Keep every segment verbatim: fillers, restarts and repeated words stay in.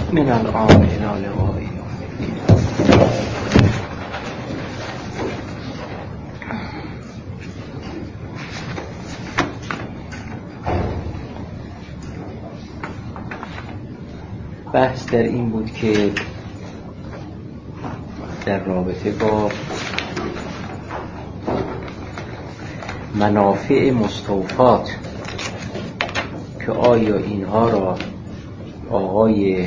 من الآن إلى لقائه. بحث در این بود که در رابطه با منافع مستوفات که آیا اینها را آقای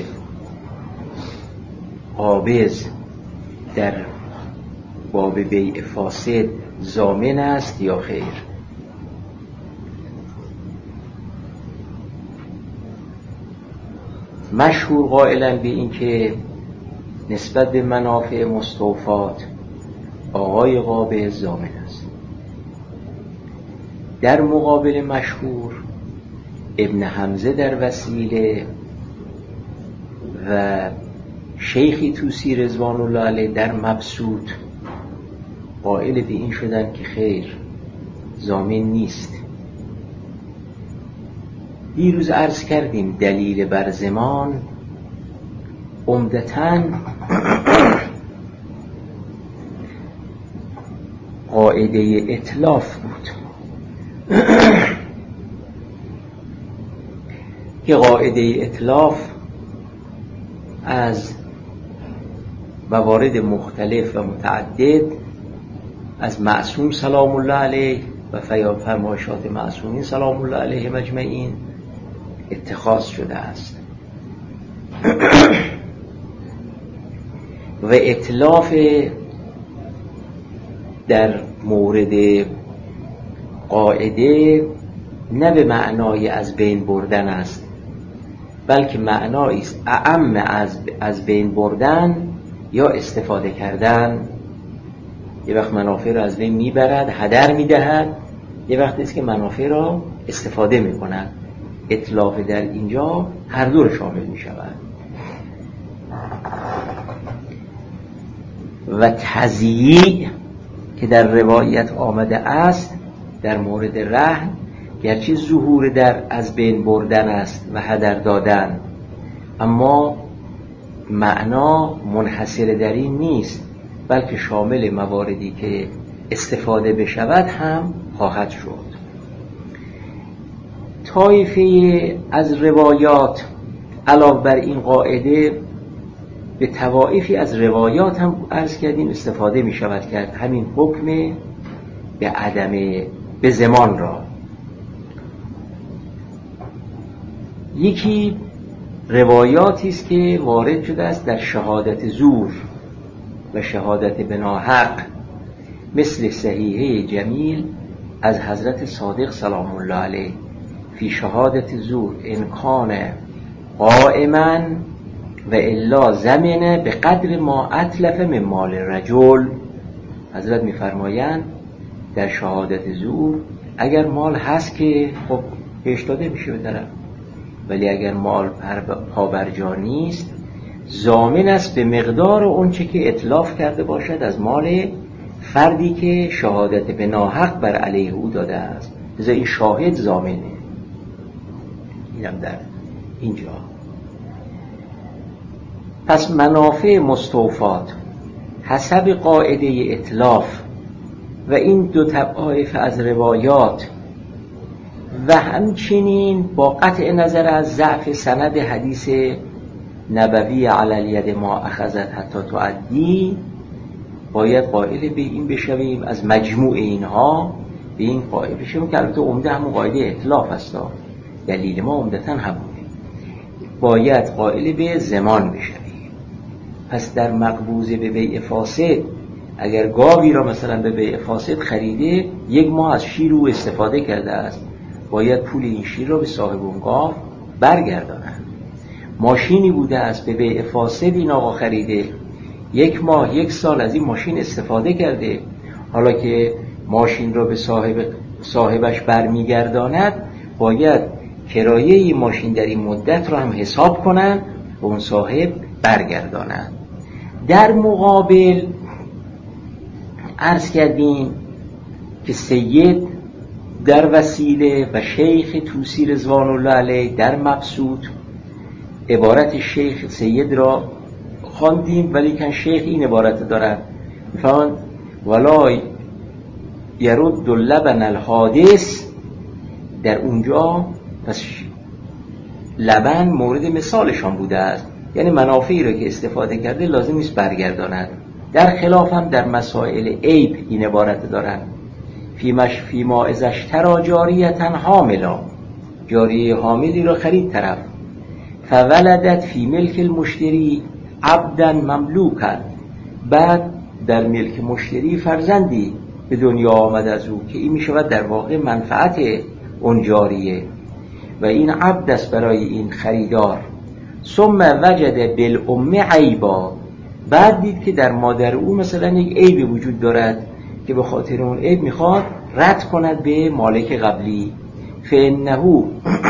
قابض در باب بیع فاسد ضامن است یا خیر. مشهور قائلا به این که نسبت به منافع مستوفات آقای قابض ضامن است. در مقابل مشهور ابن حمزه در وسیله و شیخی طوسی رضوان الله علیه در مبسوط قائل به این شدن که خیر، ضامن نیست. دیروز عرض کردیم دلیل بر ضمان عمدتاً قاعده اتلاف بود که قاعده اتلاف از موارد مختلف و متعدد از معصوم سلام الله علیه و فرمایشات معصومین سلام الله علیه مجمعین اتخاذ شده است و اتلاف در مورد قاعده نه به معنای از بین بردن است، بلکه معنایی است اعم از از بین بردن یا استفاده کردن. یه وقت منافع را از بین میبرد، هدر میدهد، یه وقت است که منافع را استفاده میکند. اتلاف در اینجا هر دو را شامل میشود. و تضییع که در روایت آمده است در مورد رهن، گرچه ظهور در از بین بردن است و هدر دادن، اما معنا منحصر در این نیست، بلکه شامل مواردی که استفاده بشود هم خواهد شد. طایفه از روایات علاوه بر این قاعده به طوائفی از روایات هم عرض کردیم استفاده می شود کرد همین حکم به عدم به ضمان را. یکی روایاتی است که وارد شده است در شهادت زور و شهادت بناحق، مثل صحیحه جمیل از حضرت صادق سلام الله علیه فی شهادت زور ان کان قائما و الا زمنه به قدر ما اتلف من مال رجل. حضرت میفرمایند در شهادت زور اگر مال هست که خب پیش داده میشه به طرف، ولی اگر مال پابرجا نیست ضامن است به مقدار اون چه که اتلاف کرده باشد از مال فردی که شهادت به ناحق بر علیه او داده است. لذا این شاهد ضامنه. اینم در اینجا. پس منافع مستوفات حسب قاعده اتلاف و این دو طایفه از روایات و همچنین با قطع نظر از ضعف سند حدیث نبوی علی الید ما اخذت حتی تعدی، باید قائل به این بشویم از مجموع اینها به این قائل بشویم که البته عمده همون قاعده اتلاف است. دلیل ما عمدتاً همونه. باید قائل به ضمان بشویم. پس در مقبوضه به بیع فاسد اگر گاوی را مثلا به بیع فاسد خریده، یک ماه از شیر او استفاده کرده است، باید پول این شیر را به صاحب اون گاو برگردانند. ماشینی بوده است به بیع فاسد این آقا خریده، یک ماه یک سال از این ماشین استفاده کرده، حالا که ماشین را به صاحب صاحبش برمیگرداند، باید کرایه این ماشین در این مدت را هم حساب کنند و اون صاحب برگردانند. در مقابل عرض کردیم که سید در وسیله و شیخ طوسی رضوان الله علیه در مبسوط عبارت شیخ سید را خواندیم، ولی کن شیخ این عبارت دارن میفهمند ولا یرد لبن الحادث. در اونجا پس لبن مورد مثالشان بوده است، یعنی منافعی را که استفاده کرده لازم نیست برگرداند. در خلاف هم در مسائل عیب این عبارت دارن فی مش فی ما ازش ترا جاریتا حاملا، جاریه حاملی را خرید طرف، فولدت فی ملک المشتری عبدا مملوکا، بعد در ملک مشتری فرزندی به دنیا آمد از او که این می شود در واقع منفعت اون جاریه و این عبد است برای این خریدار. ثم وجد بالام عیبا، بعد دید که در مادر او مثلا یک عیب وجود دارد که به خاطر اون عیب میخواد رد کند به مالک قبلی. فانه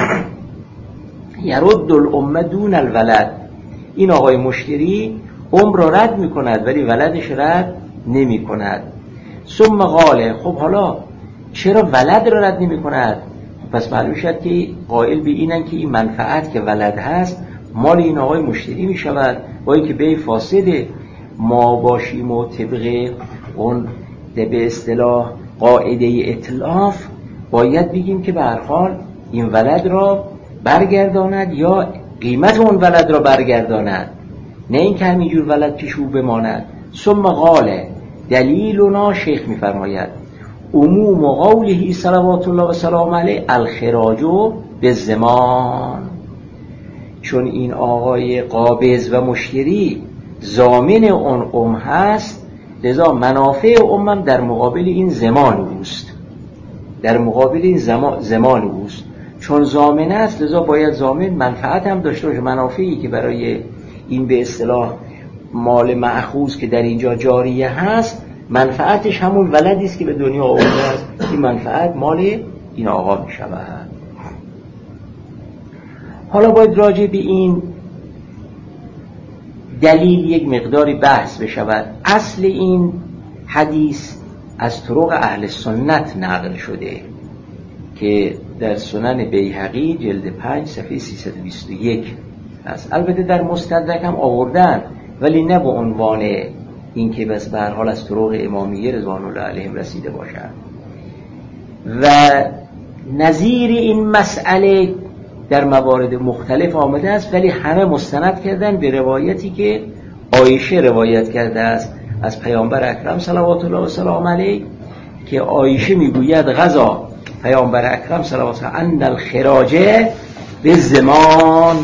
یرد الام دون الولد، این آقای مشتری ام را رد میکند ولی ولدش رد نمیکند. ثم قال خب حالا چرا ولد را رد نمیکند؟ پس معلوم شد که قائل به اینن که این منفعت که ولد هست مال این آقای مشتری می شود، با اینکه به فاسده ما باشیم و طبق اون به اصطلاح قاعده اتلاف باید بگیم که به هر حال این ولد را برگرداند یا قیمت اون ولد را برگرداند، نه این که همینجور ولد پیش او بماند. ثم قال دلیلنا، شیخ می فرماید عموم قوله صلوات الله و سلام علیه الخراج بالضمان، چون این آقای قابض و مشتری ضامن اون ام هست، لذا منافع امم در مقابل این زمان اوست، در مقابل این زمان اوست. چون ضامن است لذا باید ضامن منفعت هم داشته باشه، منافعی که برای این به اصطلاح مال مأخوذ که در اینجا جاریه هست منفعتش همون ولدی است که به دنیا آورده است، این منفعت مال این آقا می شود. حالا باید راجع به این دلیل یک مقداری بحث بشود. اصل این حدیث از طرق اهل سنت نقل شده که در سنن بیهقی جلد پنج صفحه سیصد و بیست و یک است. البته در مستدرک هم آوردن ولی نه به عنوان این که بس به هر حال از طرق امامیه رضوان الله علیهم رسیده باشد. و نظیر این مسئله در موارد مختلف آمده است ولی همه مستند کردن به روایتی که عایشه روایت کرده است از پیامبر اکرم صلوات الله و سلام علیه، که عایشه میگوید غذا پیامبر اکرم صلوات الله ان الخراج بالضمان.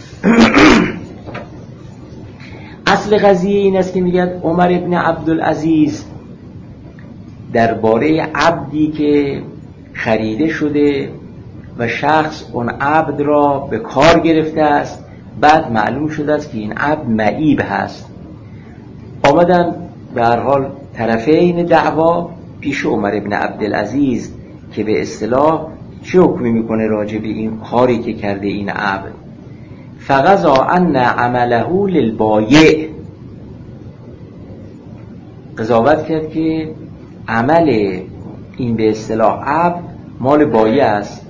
اصل قضیه این است که میگه عمر ابن عبدالعزیز درباره عبدی که خریده شده و شخص اون عبد را به کار گرفته است، بعد معلوم شده است که این عبد معیب هست، آمدن به هر حال طرفین دعوا پیش عمر ابن عبدالعزیز که به اصطلاح چه حکمی میکنه راجع به این کاری که کرده این عبد. فقضا ان عمله للبایع، قضاوت کرد که عمل این به اصطلاح عبد مال بایع است.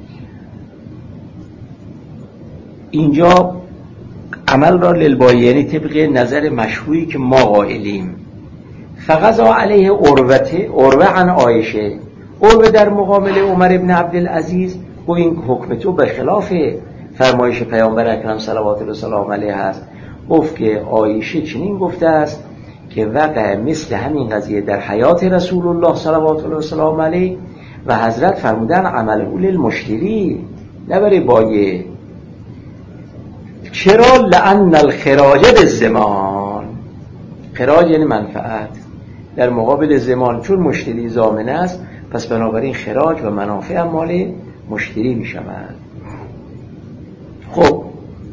اینجا عمل را للبایع یعنی طبق نظر مشهوری که ما قائلیم. فقضا علیه عروه عروه عن عایشه، عروه در مقابل عمر ابن عبدالعزیز و این حکم تو به خلاف فرمایش پیامبر اکرم صلوات الله و سلام علیه است، گفت که عایشه چنین گفته است که وقع مثل همین قضیه در حیات رسول الله صلوات الله و سلام علیه و حضرت فرمودن عمل اول المشتری نه برای بایع. چرا؟ لأن الخراج بالضمان، خراج یعنی منفعت در مقابل ضمان، چون مشتری ضامن است پس بنابراین خراج و منافع مال مشتری می شود. خب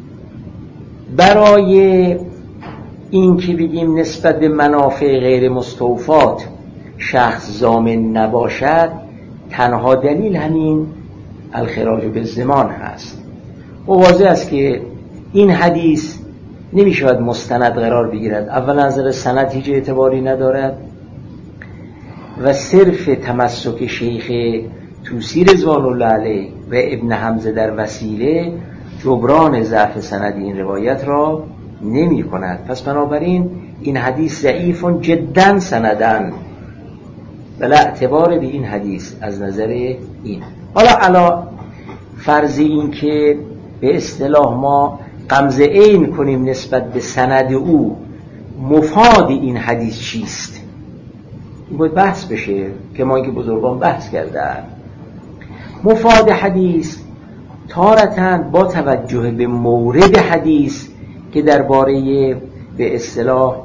برای این که بگیم نسبت به منافع غیر مستوفات شخص ضامن نباشد، تنها دلیل همین الخراج بالضمان هست. و واضح است که این حدیث نمی شود مستند قرار بگیرد. اول نظر سند هیچ اعتباری ندارد و صرف تمسک شیخ طوسی رضوان الله علیه و ابن حمزه در وسیله جبران ضعف سندی این روایت را نمی کند. پس بنابراین این حدیث ضعیف جدا سندن بلا اعتبار به این حدیث از نظر این. حالا علا فرض این که به اصطلاح ما غمزه عین کنیم نسبت به سند او، مفاد این حدیث چیست؟ این باید بحث بشه که ما اینکه بزرگان بحث کردن. مفاد حدیث تارتاً با توجه به مورد حدیث که درباره به اصطلاح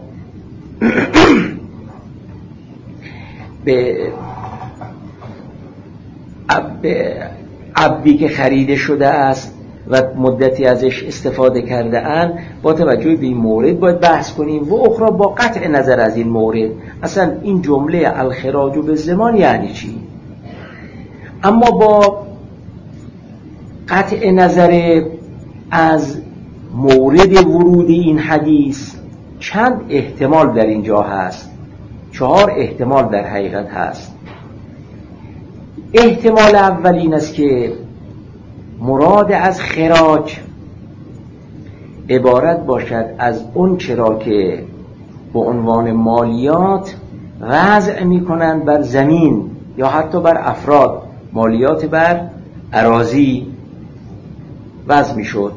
به عبدی که خریده شده است و مدتی ازش استفاده کرده اند، با توجه به این مورد باید بحث کنیم. و اخرى با قطع نظر از این مورد، اصلا این جمله الخراج به زمان یعنی چی؟ اما با قطع نظر از مورد ورود این حدیث چند احتمال در اینجا هست، چهار احتمال در حقیقت هست. احتمال اول این است که مراد از خراج عبارت باشد از اون چرا که به عنوان مالیات وضع میکنند بر زمین یا حتی بر افراد، مالیات بر اراضی وضع میشد.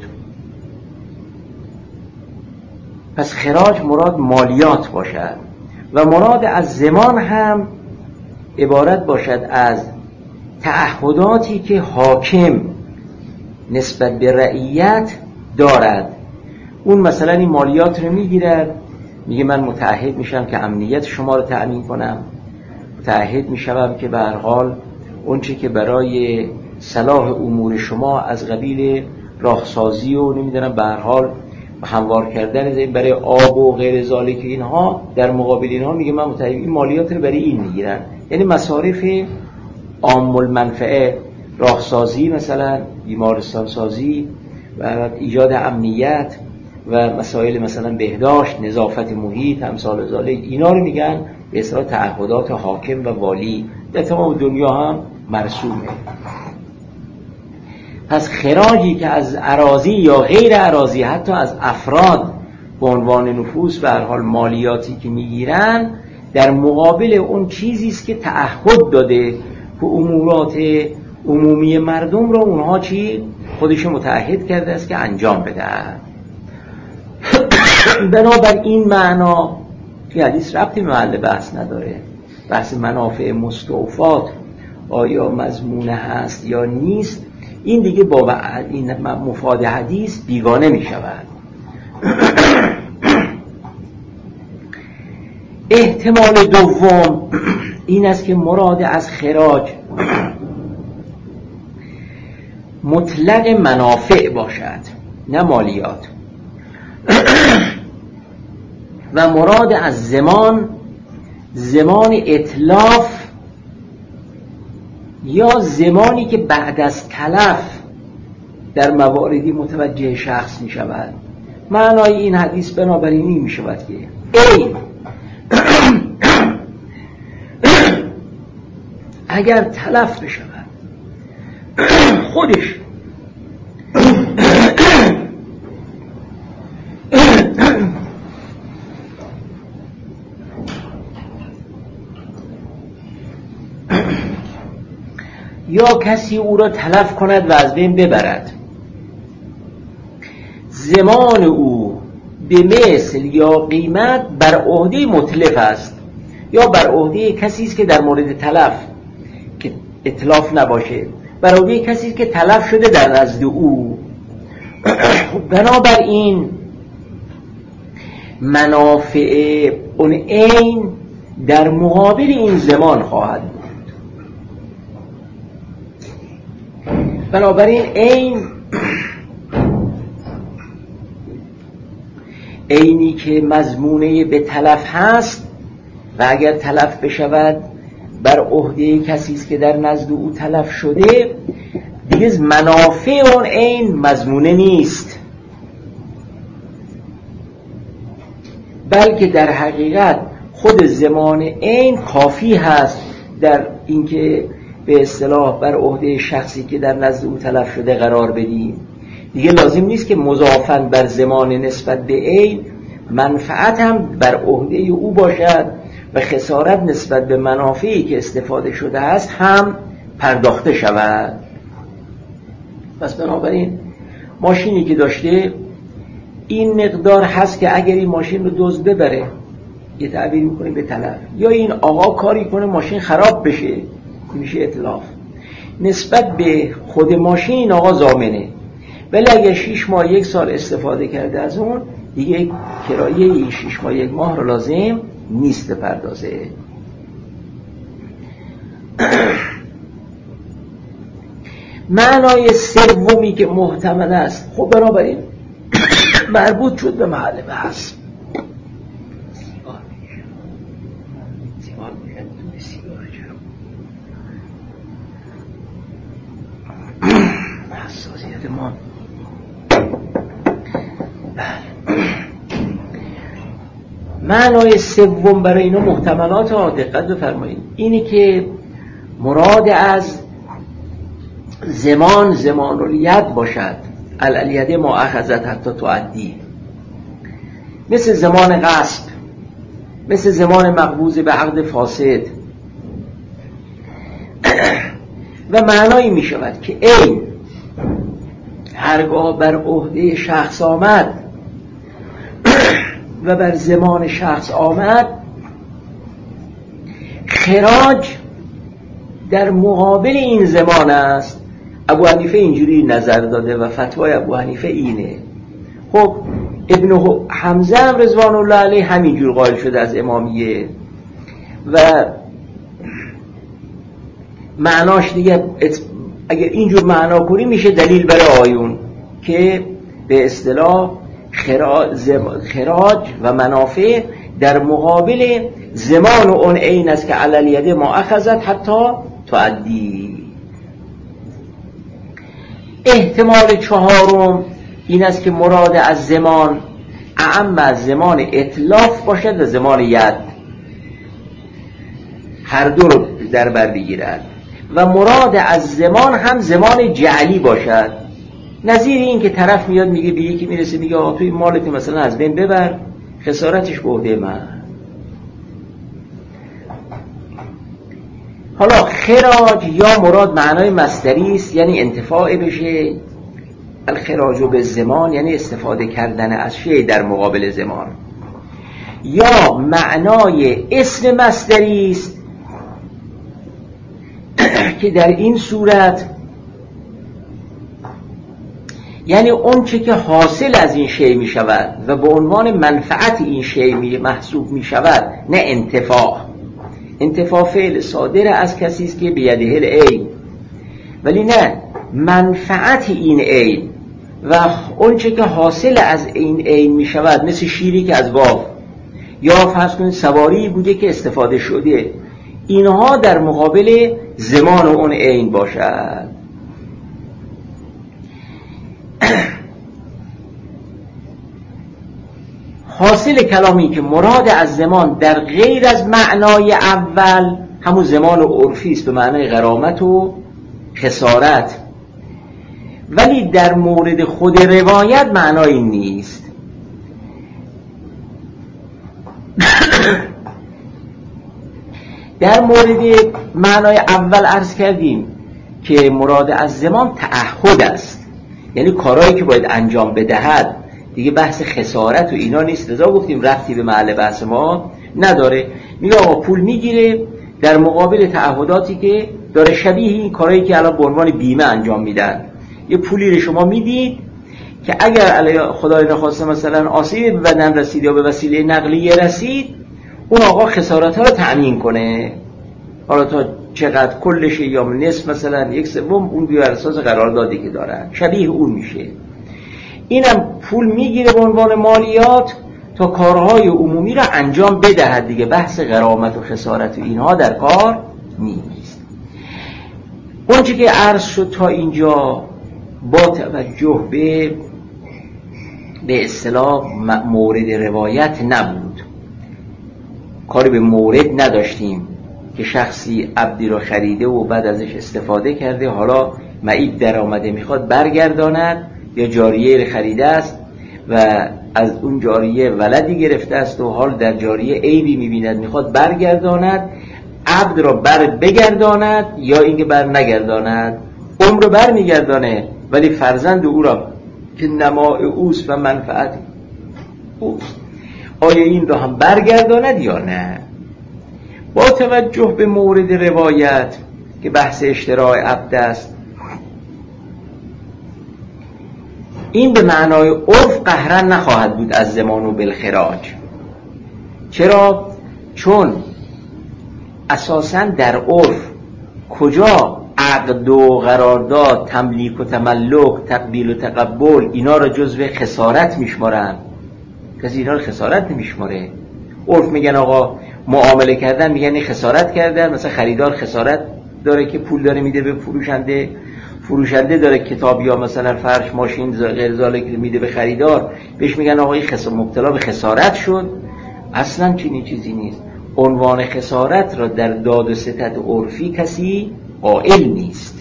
پس خراج مراد مالیات باشد و مراد از زمان هم عبارت باشد از تعهداتی که حاکم نسبت به رعیت دارد. اون مثلا این مالیات رو میگیرد، میگه من متعهد میشم که امنیت شما رو تأمین کنم، متعهد میشم که به هر حال اون چی که برای صلاح امور شما از قبیل راهسازی و نمیدونم به هر حال هموار کردن برای آب و غیر ذالک اینها، در مقابل اینها میگه من متعهد این مالیات رو برای این میگیرن. یعنی مصارف عام المنفعه، راهسازی مثلا، بیمارستان سازی و ایجاد امنیت و مسائل مثلا بهداشت، نظافت محیط، امثال ذالک، اینا رو میگن به اصطلاح تعهدات حاکم و والی، در تمام دنیا هم مرسومه. پس خراجی که از اراضی یا غیر اراضی، حتی از افراد به عنوان نفوس به هر حال مالیاتی که میگیرن، در مقابل اون چیزی است که تعهد داده که امورات عمومی مردم رو اونها چی خودش متعهد کرده است که انجام بدن. بنابر این معنا که حدیث ربطی به محل بحث نداره. بحث منافع مستوفات آیا مضمونه هست یا نیست، این دیگه با این مفاد حدیث بیگانه می شود. احتمال دوم این است که مراد از خراج مطلق منافع باشد، نه مالیات. و مراد از زمان زمان اتلاف یا زمانی که بعد از تلف در مواردی متوجه شخص می شود. معنای این حدیث بنابراین این می شود که ای اگر تلف بشود خودش یا کسی او را تلف کند و از بین ببرد، زمان او به مثل یا قیمت بر عهده متلف است یا بر عهده کسی است که در مورد تلف که اتلاف نباشه، بر عهده کسی است که تلف شده در نزد او. بنابراین منافع اون عین در مقابل این زمان خواهد بود. بنابراین عین عینی که مضمونه به تلف هست و اگر تلف بشود بر عهده کسی است که در نزد او تلف شده، دیگه منافع اون عین مضمونه نیست، بلکه در حقیقت خود زمان عین کافی هست در اینکه به اصطلاح بر عهده شخصی که در نزد او تلف شده قرار بدیم. دیگه لازم نیست که مضافن بر زمان نسبت به عین منفعت هم بر عهده او باشد و خسارت نسبت به منافعی که استفاده شده است هم پرداخته شود. پس بنابراین ماشینی که داشته این مقدار هست که اگر این ماشین رو دزد ببره، یه تعبیر میکنیم به تلف، یا این آقا کاری کنه ماشین خراب بشه، میشه اتلاف. نسبت به خود ماشین این آقا ضامنه، ولی اگر شیش ماه یک سال استفاده کرده از اون، دیگه کرایه این شیش ماه یک ماه رو لازم نیست پردازه. معنای سومی که محتمل است، خب بنابراین مربوط شد به محل بحث. حساسیت ما معنای سوم برای اینو محتملات ها دقت بفرمایید اینی که مراد از زمان زمان الید باشد، الالید ما اخذت حتی تعدی، مثل زمان غصب، مثل زمان مقبوض به عقد فاسد. و معنایی می شود که این هرگاه بر عهده شخص آمد و بر زمان شخص آمد، خراج در مقابل این زمان است. ابو حنیفه اینجوری نظر داده و فتوای ابو حنیفه اینه. خب ابن حمزه هم رضوان الله علیه همینجور قائل شده از امامیه و معناش دیگه اگر اینجور معنا کنی میشه دلیل برای آیون که به اصطلاح خراج و منافع در مقابل زمان و اون عین است که علی الید ما اخذت حتی تعدی. احتمال چهارم این است که مراد از زمان اعم از زمان اتلاف باشد و زمان ید، هر دو رو در بر بگیرد، و مراد از زمان هم زمان جعلی باشد. نظیر این که طرف میاد میگه به یکی میرسه میگه آقا توی مالت مثلا از بین ببر، خسارتش به عهده من. حالا خراج یا مراد معنای مصدری است، یعنی انتفاع بشه، الخراج به زمان یعنی استفاده کردن از شیء در مقابل زمان، یا معنای اسم مصدری است که در این صورت یعنی اون چه که حاصل از این شیء می شود و به عنوان منفعت این شیء محسوب می شود، نه انتفاع. انتفاع فعل صادر از کسی است که بیده العین، ولی نه منفعت این عین و اون چه که حاصل از این عین می شود، مثل شیری که از گاو یا فرض کنید سواری بوده که استفاده شده، اینها در مقابل زمان و اون عین باشد. حاصل کلامی که مراد از زمان در غیر از معنای اول همون زمان و عرفی است به معنای غرامت و خسارت، ولی در مورد خود روایت معنایی نیست. در مورد معنای اول عرض کردیم که مراد از زمان تعهد است، یعنی کارهایی که باید انجام بدهد، دیگه بحث خسارت و اینا نیست. لذا گفتیم ربطی به محل بحث ما نداره. میگه آقا پول میگیره در مقابل تعهداتی که داره، شبیه این کارهایی که الان به عنوان بیمه انجام میدن. یه پولی رو شما میدید که اگر علی خدای نخواسته مثلا آسیب به بدن رسید یا به وسیله نقلیه رسید، اون آقا خسارت ها رو تأمین کنه. حالا تا چقدر کلش یا نصف مثلا یک سوم اون بر اساس قراردادی که دارن، شبیه اون میشه. اینم پول میگیره به عنوان مالیات تا کارهای عمومی را انجام بدهد دیگه، بحث غرامت و خسارت و اینها در کار نیست. اون چی که عرض شد تا اینجا با توجه به به اصطلاح مورد روایت نبود، کاری به مورد نداشتیم که شخصی عبدی را خریده و بعد ازش استفاده کرده، حالا معیب در آمده میخواد برگرداند یا جاریه خریده است و از اون جاریه ولدی گرفته است و حال در جاریه عیبی می‌بیند، میخواد برگرداند، عبد را بر بگرداند یا اینکه بر نگرداند. عمر رو بر میگردانه ولی فرزند او را که نماء اوست و منفعت اوست، آیا این را هم برگرداند یا نه؟ با توجه به مورد روایت که بحث اشتراع عبد است، این به معنای عرف قهرا نخواهد بود از زمان و بالخراج. چرا؟ چون اساساً در عرف کجا عقد و قرارداد، تملیک و تملک، تقبیل و تقبل اینا را جزو خسارت میشمارن؟ کسی اینا را خسارت نمیشماره. عرف میگن آقا معامله کردن، میگن این خسارت کردن. مثلا خریدار خسارت داره که پول داره میده به فروشنده، فروشنده داره کتاب یا مثلا فرش، ماشین، غیر ذالک میده به خریدار، بهش میگن آقا این خسارت، مبتلا به خسارت شد. اصلا چنین چیزی نیست. عنوان خسارت را در داد و ستد عرفی کسی قائل نیست.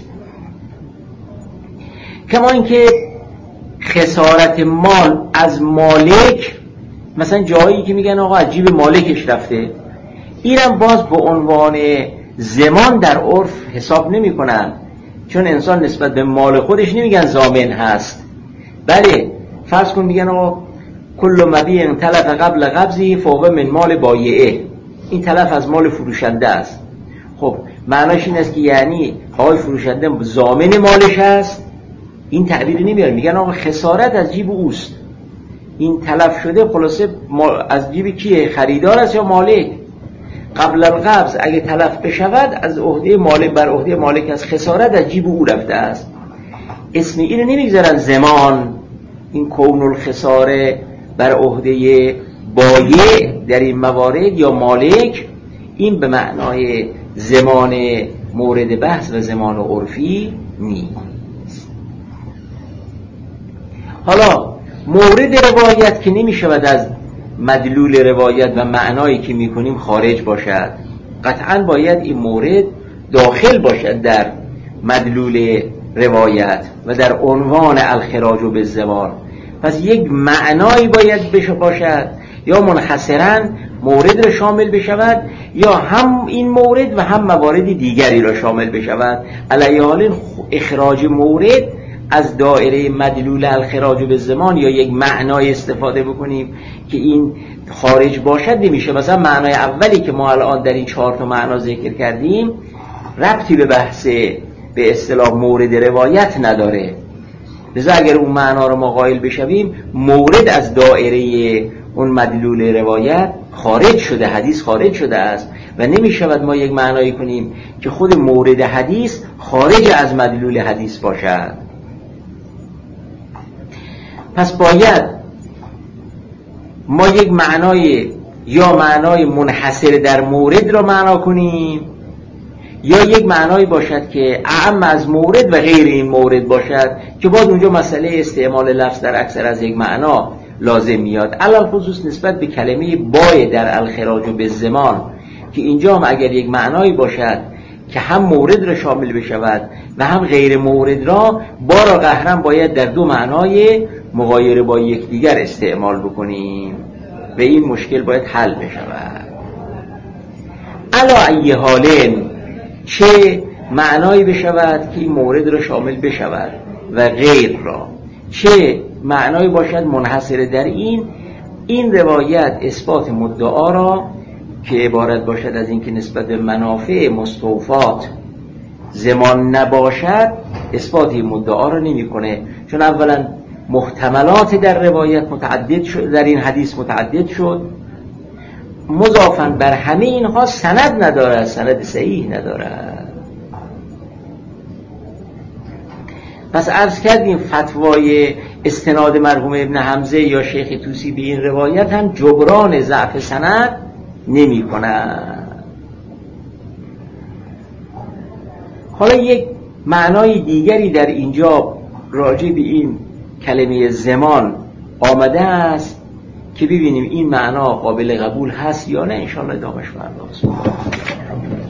کما اینکه خسارت مال از مالک، مثلا جایی که میگن آقا از جیب مالکش رفته، اینم باز به عنوان زمان در عرف حساب نمی کنن، چون انسان نسبت به مال خودش نمیگن ضامن هست. بله فرض کن میگن آقا کل مبیع تلف قبل قبضی فوق من مال بایعه، این تلف از مال فروشنده است. خب معناش این است که یعنی آقای فروشنده ضامن مالش هست؟ این تعبیر نمیاره، میگن آقا خسارت از جیب اوست، این تلف شده خلاصه از جیب کیه؟ خریدار است یا مالک؟ قبل القبض اگه تلف بشود از عهده مالک بر عهده مالک است، خسارت از جیب او رفته است. اسم اینو نمیگذارن زمان، این کون الخساره بر عهده بایع در این موارد یا مالک، این به معنای زمان مورد بحث و زمان عرفی نیست. حالا مورد روایت که نمی شود از مدلول روایت و معنایی که می کنیم خارج باشد، قطعا باید این مورد داخل باشد در مدلول روایت و در عنوان الخراج بالزمان. پس یک معنایی باید بشه باشد، یا منحصراً مورد را شامل بشود یا هم این مورد و هم موارد دیگری را شامل بشود. علیه حال اخراج مورد از دایره مدلول الخراج بالزمان یا یک معنای استفاده بکنیم که این خارج باشد نمیشه. مثلا معنای اولی که ما الان در این چهار تا معنا ذکر کردیم ربطی به بحث به اصطلاح مورد روایت نداره، لذا اگر اون معنا رو ما قائل بشویم مورد از دایره اون مدلول روایت خارج شده، حدیث خارج شده است و نمی شود ما یک معنایی کنیم که خود مورد حدیث خارج از مدلول حدیث باشد. پس باید ما یک معنای یا معنای منحصر در مورد را معنا کنیم یا یک معنایی باشد که اعم از مورد و غیر این مورد باشد که باز اونجا مسئله استعمال لفظ در اکثر از یک معنا لازم میاد. علل خصوص نسبت به کلمه بای در الخراج بالزمان که اینجا هم اگر یک معنایی باشد که هم مورد را شامل بشود و هم غیر مورد را، بارا قهرن باید در دو معنای مغایر با یکدیگر استعمال بکنیم و این مشکل باید حل بشود. علی ای حالن چه معنایی بشود که این مورد را شامل بشود و غیر را، چه معنایی باشد منحصر در این این روایت اثبات مدعا را که عبارت باشد از این که نسبت به منافع مستوفات زمان نباشد، اثبات مدعا را نمی کنه، چون اولا محتملات در روایت متعدد شد، در این حدیث متعدد شد، مضافاً بر همه اینها سند ندارد، سند صحیح ندارد. پس عرض کردیم فتوای استناد مرحوم ابن حمزه یا شیخ طوسی به این روایت هم جبران ضعف سند نمی کند. حالا یک معنای دیگری در اینجا راجع به این کلمه زمان آمده است که ببینیم این معنا قابل قبول هست یا نه. انشاءالله ادامهش فردا.